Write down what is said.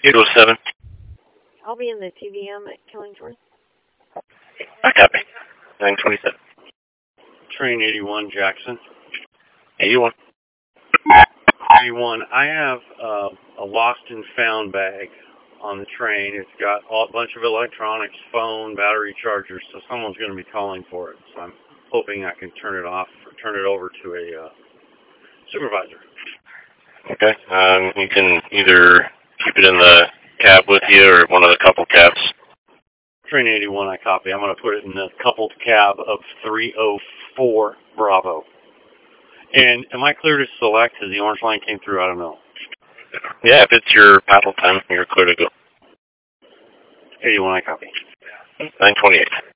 807. I'll be in the TVM at Killingsworth. I copy. 927. Train 81, Jackson. 81. 81. I have a lost and found bag on the train. It's got a bunch of electronics, phone, battery chargers, so someone's going to be calling for it. So I'm hoping I can turn it off or turn it over to a supervisor. Okay. You can either keep it in the cab with you or one of the couple cabs. Train 81, I copy. I'm going to put it in the coupled cab of 304 Bravo. And am I clear to select? As the orange line came through, I don't know. Yeah, if it's your paddle time, you're clear to go. 81, I copy. 928.